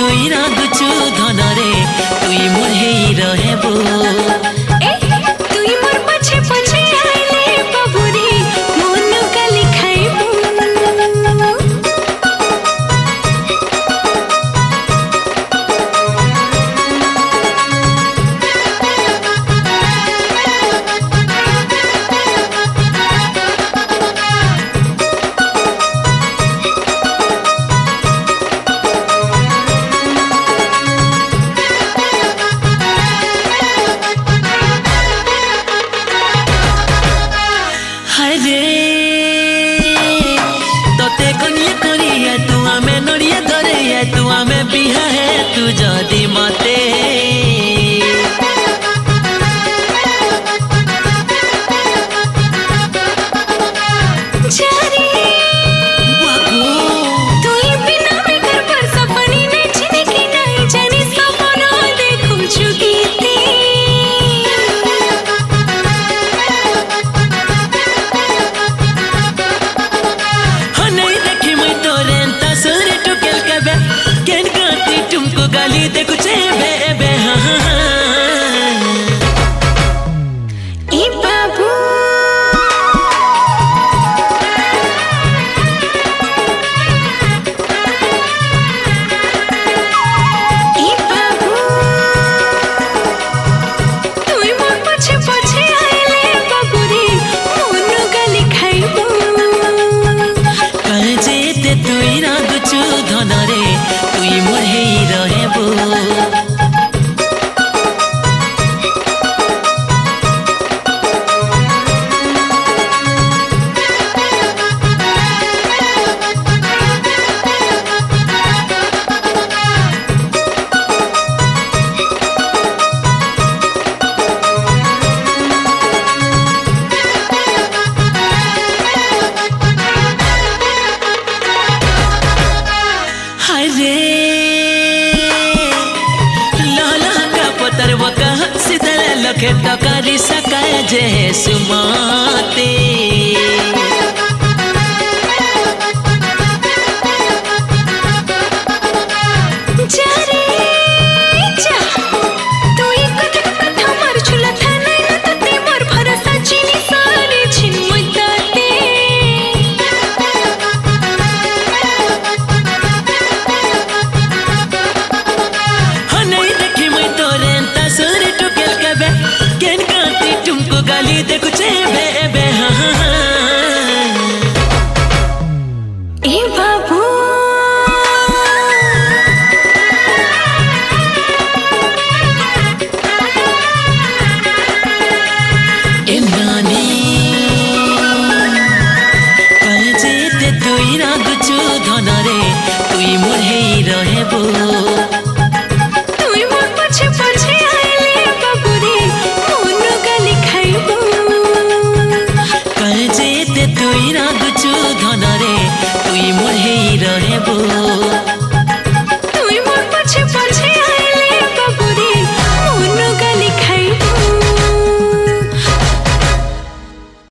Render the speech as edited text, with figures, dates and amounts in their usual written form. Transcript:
तुई रागुचु धनरे तुई मोर हेई रहेबो तुई मोर पछे पछे आइले बाबुरी मन काली खाइबू तोते कनिया करिया तू आमे नड़िया धरिया तू आमे बिहा है तू जदी मते गाली दे कुछ बे बे ई बाबू ई बाबू तुई मोर पछे पछे आइले बाबुरी मन गाली खाइबू कहे जेते तुई रागुचु धनरे तुई मोर हेई रहेबो हाय रे सीधे लखे टकारी सकाए जे सुमाते गाली दे कुछ बे बे ए बाबू ए नानी कहे जेते तुई रागुचु धनरे तुई मोर हेई रहेबो तुई मोर पछे पछे आइले बाबुरी मन गाली खाइबू कहे जेते तुई रागुचु धनरे तुई मोर हेई रहेबो तुई मोर पछे